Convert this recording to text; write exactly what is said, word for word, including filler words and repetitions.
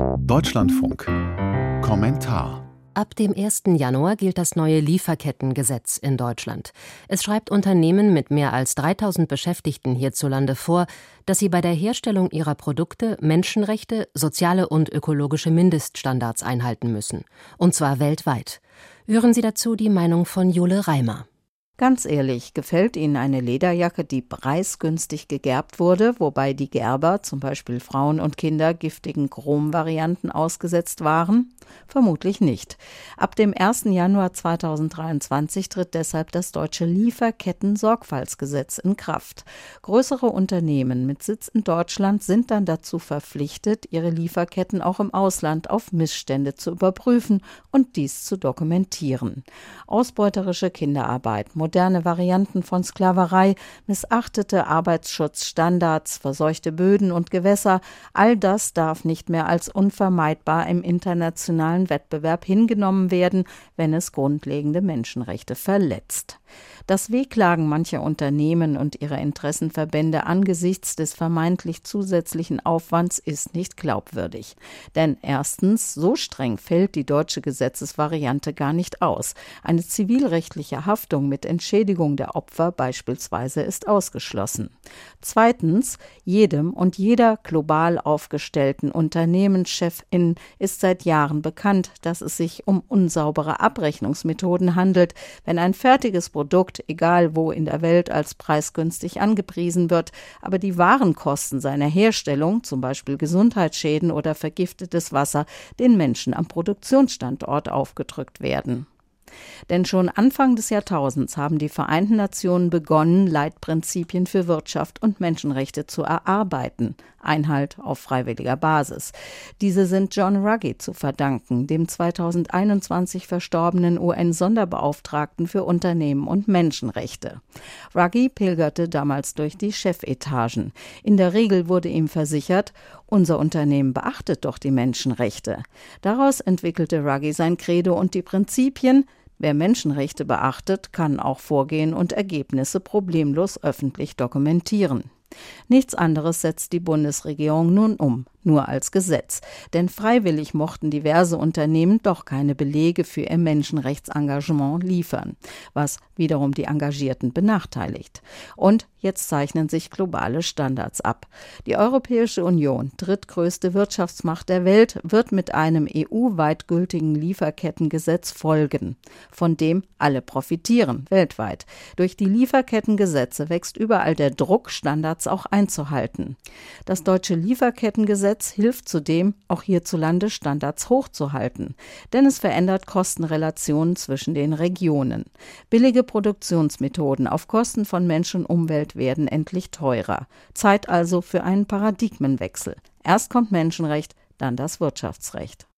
Deutschlandfunk. Kommentar. Ab dem ersten Januar gilt das neue Lieferkettengesetz in Deutschland. Es schreibt Unternehmen mit mehr als dreitausend Beschäftigten hierzulande vor, dass sie bei der Herstellung ihrer Produkte Menschenrechte, soziale und ökologische Mindeststandards einhalten müssen. Und zwar weltweit. Hören Sie dazu die Meinung von Jule Reimer. Ganz ehrlich, gefällt Ihnen eine Lederjacke, die preisgünstig gegerbt wurde, wobei die Gerber, zum Beispiel Frauen und Kinder, giftigen Chromvarianten ausgesetzt waren? Vermutlich nicht. Ab dem ersten Januar zweitausenddreiundzwanzig tritt deshalb das deutsche Lieferketten-Sorgfaltsgesetz in Kraft. Größere Unternehmen mit Sitz in Deutschland sind dann dazu verpflichtet, ihre Lieferketten auch im Ausland auf Missstände zu überprüfen und dies zu dokumentieren. Ausbeuterische Kinderarbeit, moderne Varianten von Sklaverei, missachtete Arbeitsschutzstandards, verseuchte Böden und Gewässer, all das darf nicht mehr als unvermeidbar im internationalen Wettbewerb hingenommen werden, wenn es grundlegende Menschenrechte verletzt. Das Wehklagen mancher Unternehmen und ihrer Interessenverbände angesichts des vermeintlich zusätzlichen Aufwands ist nicht glaubwürdig. Denn erstens, so streng fällt die deutsche Gesetzesvariante gar nicht aus. Eine zivilrechtliche Haftung mit Entschädigung der Opfer beispielsweise ist ausgeschlossen. Zweitens, jedem und jeder global aufgestellten Unternehmenschefin ist seit Jahren bekannt, dass es sich um unsaubere Abrechnungsmethoden handelt, wenn ein fertiges Produkt, egal wo in der Welt, als preisgünstig angepriesen wird, aber die Warenkosten seiner Herstellung, zum Beispiel Gesundheitsschäden oder vergiftetes Wasser, den Menschen am Produktionsstandort aufgedrückt werden. Denn schon Anfang des Jahrtausends haben die Vereinten Nationen begonnen, Leitprinzipien für Wirtschaft und Menschenrechte zu erarbeiten. Einhalt auf freiwilliger Basis. Diese sind John Ruggie zu verdanken, dem zweitausendeinundzwanzig verstorbenen U N-Sonderbeauftragten für Unternehmen und Menschenrechte. Ruggie pilgerte damals durch die Chefetagen. In der Regel wurde ihm versichert, unser Unternehmen beachtet doch die Menschenrechte. Daraus entwickelte Ruggie sein Credo und die Prinzipien: Wer Menschenrechte beachtet, kann auch vorgehen und Ergebnisse problemlos öffentlich dokumentieren. Nichts anderes setzt die Bundesregierung nun um, nur als Gesetz. Denn freiwillig mochten diverse Unternehmen doch keine Belege für ihr Menschenrechtsengagement liefern, was wiederum die Engagierten benachteiligt. Und jetzt zeichnen sich globale Standards ab. Die Europäische Union, drittgrößte Wirtschaftsmacht der Welt, wird mit einem E U-weit gültigen Lieferkettengesetz folgen, von dem alle profitieren, weltweit. Durch die Lieferkettengesetze wächst überall der Druck, Standards auch einzuhalten. Das deutsche Lieferkettengesetz hilft zudem, auch hierzulande Standards hochzuhalten, denn es verändert Kostenrelationen zwischen den Regionen. Billige Produktionsmethoden auf Kosten von Mensch und Umwelt werden endlich teurer. Zeit also für einen Paradigmenwechsel. Erst kommt Menschenrecht, dann das Wirtschaftsrecht.